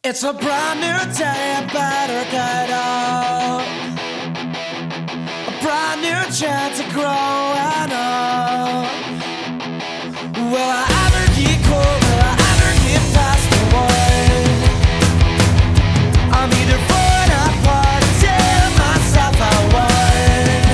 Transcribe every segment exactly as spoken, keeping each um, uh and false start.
It's a brand new day, I better get up. A brand new chance to grow and up. Will I ever get cold? Will I ever get past the word? I'm either falling apart or telling myself I would.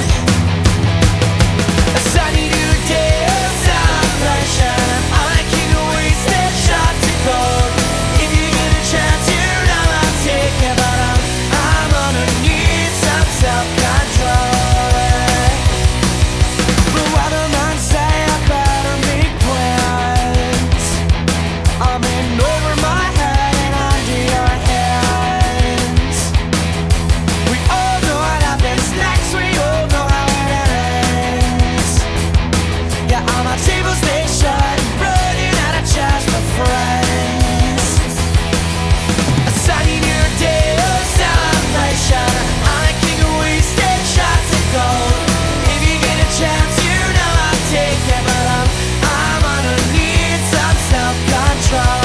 A sunny new day, a celebration. I'm a king of wasted shots of gold. If you get a chance, you know I'll take it, but I'm, I'm gonna need some self-control. The weatherman say I better make plans. I'm in over my head and under your hands. We all know what happens next, we all know how it ends. Yeah, all my tables they shut, running out of chance for friends. A sunny new day, a celebration. I'm a king of wasted shots of gold. If you get a chance, you know I'll take it, but I'm, I'm gonna need some self-control.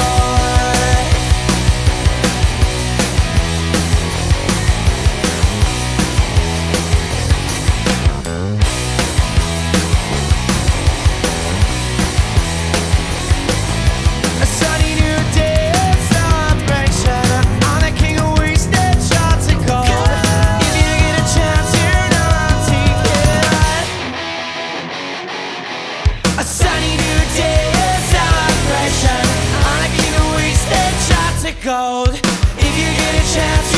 A sunny new day, a celebration. I'm the king of wasted shots of gold. If you get a chance, you know I'll take it. A sunny new day, a celebration. I'm the king of wasted shots of gold. If you get a chance,